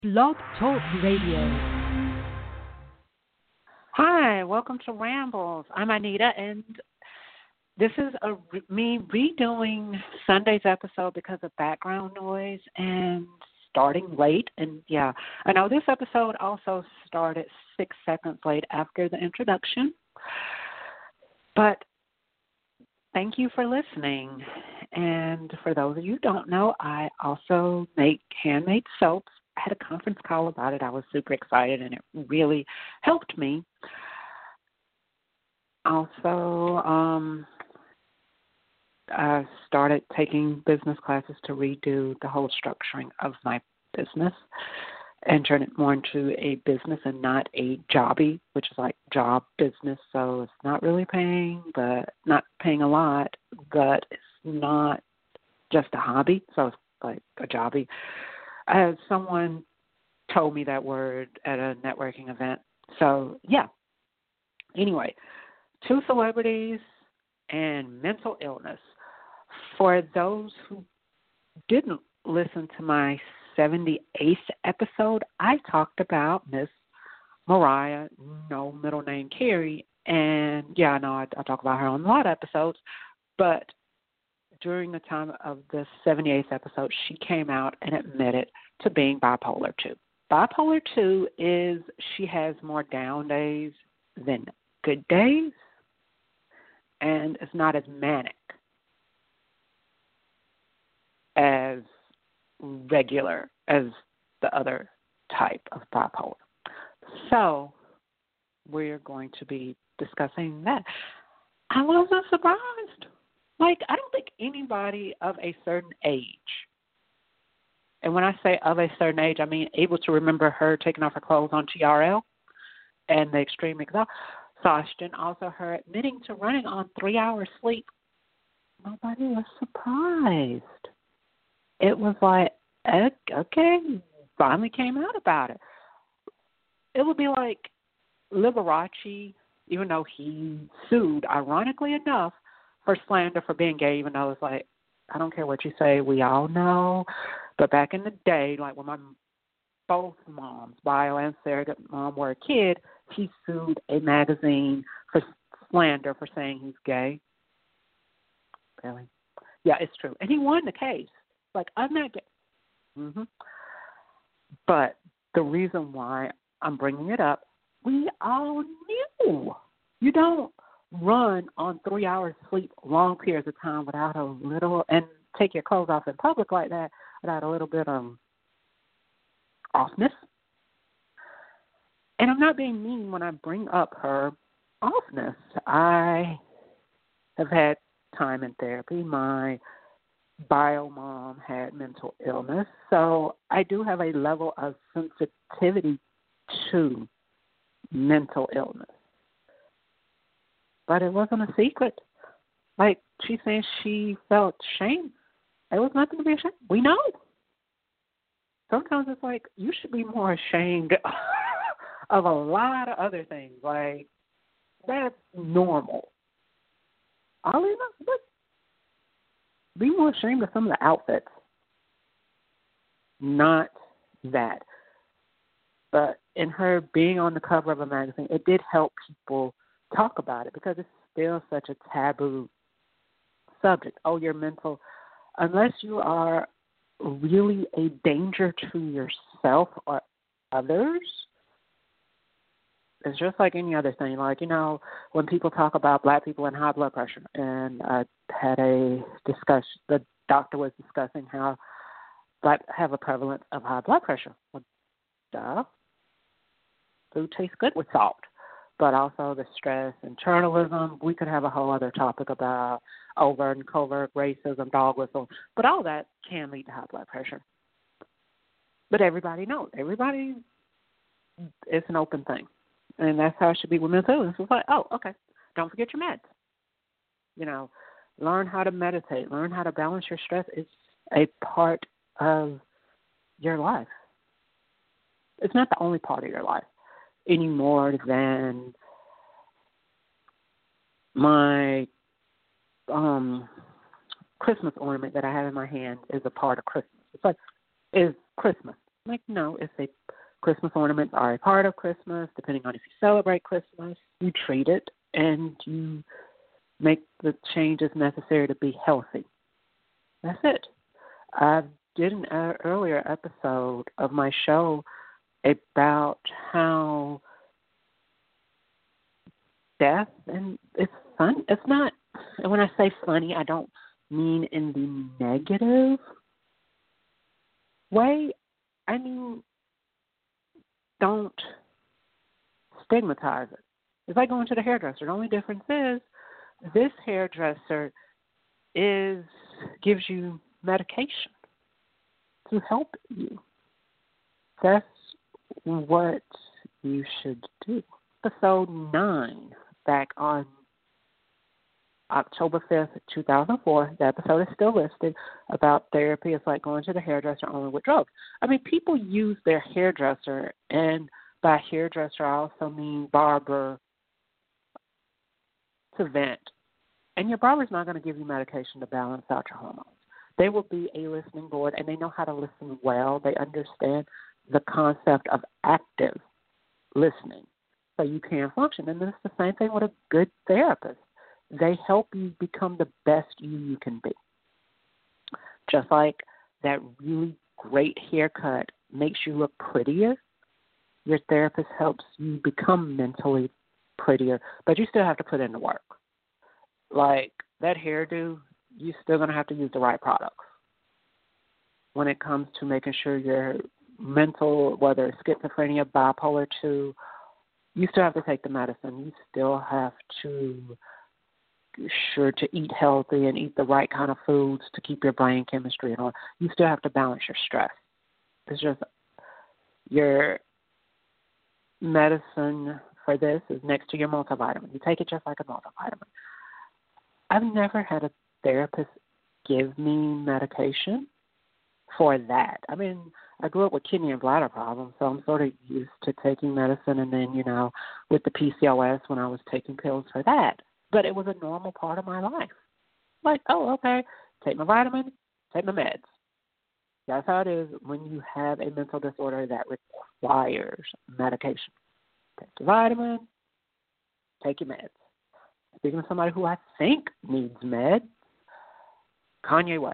Blog Talk Radio. Hi, welcome to Rambles. I'm Anita, and this is me redoing Sunday's episode because of background noise and starting late. And yeah, I know this episode also started 6 seconds late after the introduction, but thank you for listening. And for those of you who don't know, I also make handmade soaps. I had a conference call about it. I was super excited, and it really helped me. Also, I started taking business classes to redo the whole structuring of my business and turn it more into a business and not a jobby, which is like job business. So it's not really paying, but not paying a lot, but it's not just a hobby. So it's like a jobby. Someone told me that word at a networking event. So, yeah. Anyway, 2 celebrities and mental illness. For those who didn't listen to my 78th episode, I talked about Miss Mariah, no middle name Carey. And, yeah, I know I talk about her on a lot of episodes, but during the time of the 78th episode, she came out and admitted to being bipolar 2. Bipolar 2 is she has more down days than good days, and it's not as manic as regular as the other type of bipolar. So we're going to be discussing that. I wasn't surprised. Like, I don't think anybody of a certain age, and when I say of a certain age, I mean able to remember her taking off her clothes on TRL and the extreme exhaustion, also her admitting to running on 3 hours sleep. Nobody was surprised. It was like, okay, finally came out about it. It would be like Liberace, even though he sued, ironically enough, for slander for being gay, even though it's like, I don't care what you say, we all know. But back in the day, like when both moms, bio and surrogate mom, were a kid, he sued a magazine for slander for saying he's gay. Really? Yeah, it's true. And he won the case. Like, I'm not gay. Mm-hmm. But the reason why I'm bringing it up, we all knew. You don't run on 3 hours sleep long periods of time without a little, and take your clothes off in public like that without a little bit of offness. And I'm not being mean when I bring up her offness. I have had time in therapy. My bio mom had mental illness, so I do have a level of sensitivity to mental illness. But it wasn't a secret. Like, she's saying she felt shame. It was nothing to be ashamed. We know. Sometimes it's like, you should be more ashamed of a lot of other things. Like, that's normal. I'll even be more ashamed of some of the outfits. Not that. But in her being on the cover of a magazine, it did help people talk about it because it's still such a taboo subject. Oh, you're mental. Unless you are really a danger to yourself or others, it's just like any other thing. Like, you know, when people talk about black people and high blood pressure, and I had a discussion, the doctor was discussing how black have a prevalence of high blood pressure. Well, duh. Food tastes good with salt. But also the stress and journalism. We could have a whole other topic about overt and covert racism, dog whistle. But all that can lead to high blood pressure. But everybody knows. Everybody, it's an open thing. And that's how it should be with mental illness. It's like, oh, okay, don't forget your meds. You know, learn how to meditate. Learn how to balance your stress. It's a part of your life. It's not the only part of your life any more than my Christmas ornament that I have in my hand is a part of Christmas. It's like, is Christmas. Like, no, if Christmas ornaments are a part of Christmas, depending on if you celebrate Christmas, you treat it and you make the changes necessary to be healthy. That's it. I did an earlier episode of my show about how death, and it's fun. It's not, and when I say funny, I don't mean in the negative way. I mean, don't stigmatize it. It's like going to the hairdresser. The only difference is this hairdresser gives you medication to help you. That's what you should do. Episode 9, back on October 5th, 2004. The episode is still listed about therapy. It's like going to the hairdresser only with drugs. I mean, people use their hairdresser, and by hairdresser, I also mean barber, to vent. And your barber's not going to give you medication to balance out your hormones. They will be a listening board, and they know how to listen well. They understand the concept of active listening, so you can function. And it's the same thing with a good therapist. They help you become the best you can be. Just like that really great haircut makes you look prettier, your therapist helps you become mentally prettier, but you still have to put in the work. Like that hairdo, you're still going to have to use the right products. When it comes to making sure your mental, whether it's schizophrenia, bipolar 2, you still have to take the medicine. You still have to sure to eat healthy and eat the right kind of foods to keep your brain chemistry and all. You still have to balance your stress. It's just your medicine for this is next to your multivitamin. You take it just like a multivitamin. I've never had a therapist give me medication for that. I mean, I grew up with kidney and bladder problems, so I'm sort of used to taking medicine, and then, with the PCOS when I was taking pills for that. But it was a normal part of my life. Like, oh, okay, take my vitamin, take my meds. That's how it is when you have a mental disorder that requires medication. Take your vitamin, take your meds. Speaking of somebody who I think needs meds, Kanye West.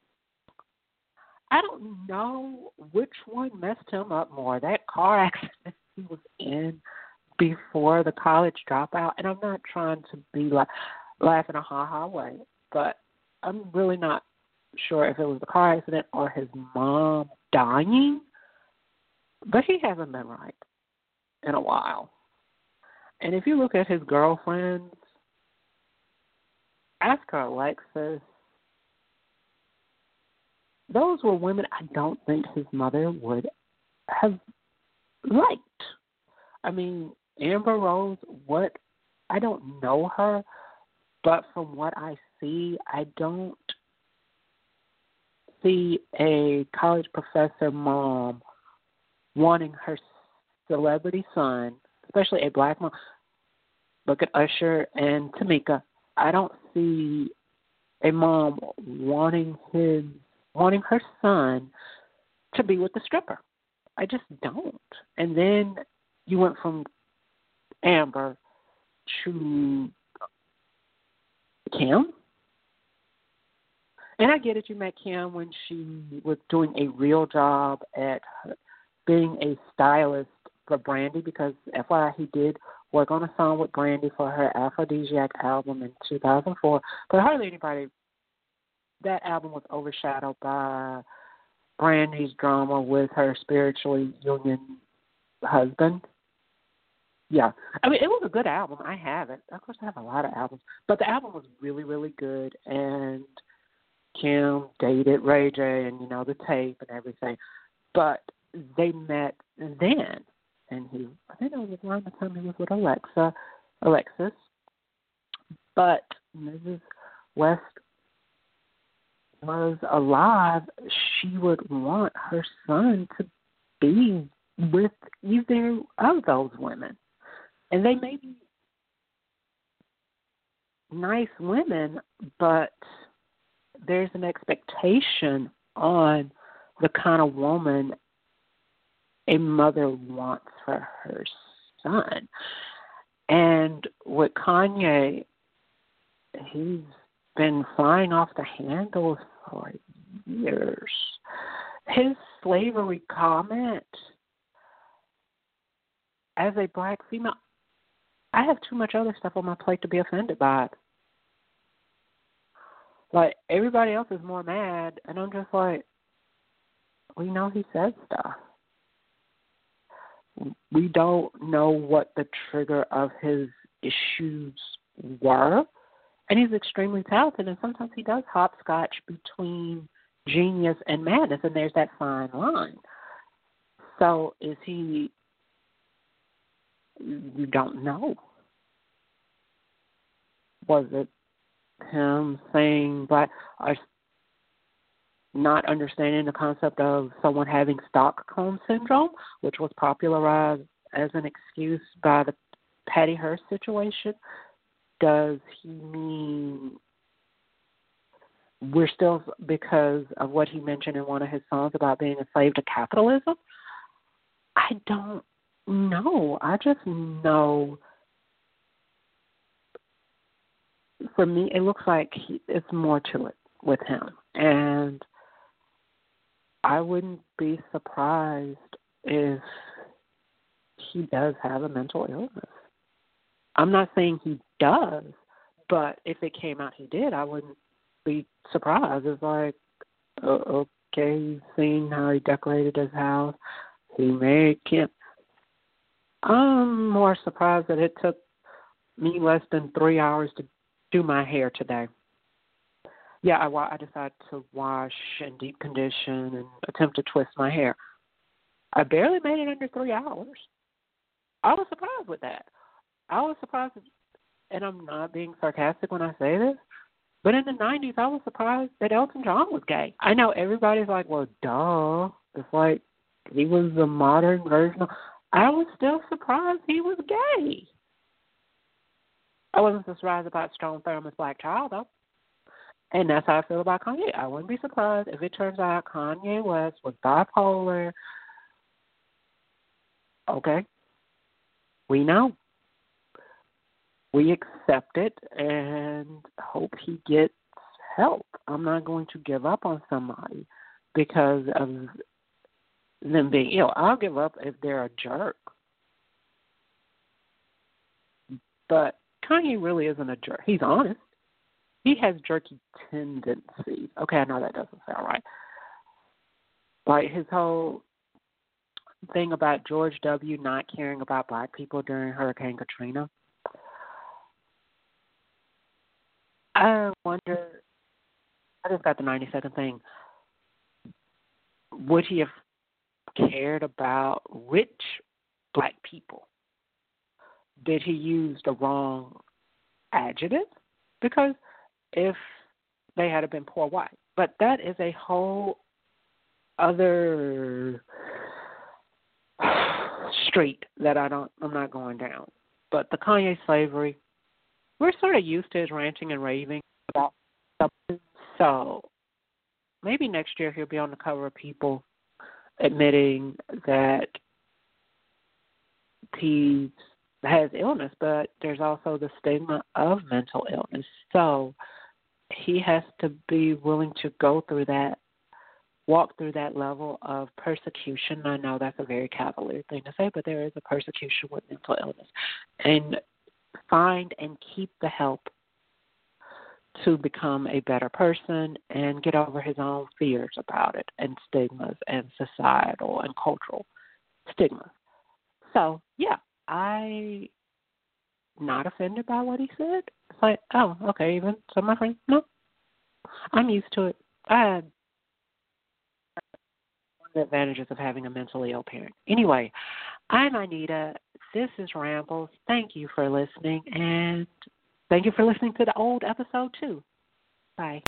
I don't know which one messed him up more, that car accident he was in before the college dropout, and I'm not trying to be laughing a ha-ha way, but I'm really not sure if it was the car accident or his mom dying, but he hasn't been right in a while. And if you look at his girlfriends, ask her Alexis, those were women I don't think his mother would have liked. I mean, Amber Rose, I don't know her, but from what I see, I don't see a college professor mom wanting her celebrity son, especially a black mom. Look at Usher and Tamika. I don't see a mom wanting her son to be with the stripper. I just don't. And then you went from Amber to Kim. And I get it, you met Kim when she was doing a real job at being a stylist for Brandy, because FYI, he did work on a song with Brandy for her Aphrodisiac album in 2004. But hardly anybody, that album was overshadowed by Brandy's drama with her spiritually union husband. Yeah. I mean, it was a good album. I have it. Of course, I have a lot of albums. But the album was really, really good. And Kim dated Ray J and, the tape and everything. But they met then. And I think it was around the time he was with Alexis. But Mrs. West was alive. She would want her son to be with either of those women. And they may be nice women, but there's an expectation on the kind of woman a mother wants for her son. And with Kanye, he's been flying off the handle for years. His slavery comment, as a black female, I have too much other stuff on my plate to be offended by it. Like, everybody else is more mad, and I'm just like, we know he said stuff. We don't know what the trigger of his issues were, and he's extremely talented, and sometimes he does hopscotch between genius and madness, and there's that fine line. So is he, you don't know. Was it him saying black, or not understanding the concept of someone having Stockholm Syndrome, which was popularized as an excuse by the Patty Hearst situation? Does he mean we're still, because of what he mentioned in one of his songs about being a slave to capitalism? I don't know. I just know, for me, it looks like it's more to it with him. And I wouldn't be surprised if he does have a mental illness. I'm not saying he does, but if it came out he did, I wouldn't be surprised. It's like, okay, you've seen how he decorated his house. He made Kim. I'm more surprised that it took me less than 3 hours to do my hair today. Yeah, I decided to wash and deep condition and attempt to twist my hair. I barely made it under 3 hours. I was surprised with that. I was surprised, and I'm not being sarcastic when I say this, but in the 90s, I was surprised that Elton John was gay. I know everybody's like, well, duh. It's like he was the modern version of... I was still surprised he was gay. I wasn't surprised about Strom Thurmond's Black Child, though. And that's how I feel about Kanye. I wouldn't be surprised if it turns out Kanye West was bipolar. Okay. We know. We accept it and hope he gets help. I'm not going to give up on somebody because of them being ill. I'll give up if they're a jerk. But Kanye really isn't a jerk. He's honest. He has jerky tendencies. Okay, I know that doesn't sound right. Like his whole thing about George W. not caring about black people during Hurricane Katrina. I wonder, I just got the 90-second thing. Would he have cared about rich black people? Did he use the wrong adjective? Because if they had been poor white. But that is a whole other street that I'm not going down. But the Kanye slavery, we're sort of used to his ranting and raving about something. So maybe next year he'll be on the cover of People admitting that he has illness, but there's also the stigma of mental illness. So he has to be willing to go through that, walk through that level of persecution. I know that's a very cavalier thing to say, but there is a persecution with mental illness. And find and keep the help to become a better person and get over his own fears about it and stigmas and societal and cultural stigmas. So, yeah, I not offended by what he said. It's like, oh, okay, even some of my friends, no, I'm used to it. I had one of the advantages of having a mentally ill parent. Anyway, I'm Anita. This is Rambles. Thank you for listening, and thank you for listening to the old episode, too. Bye.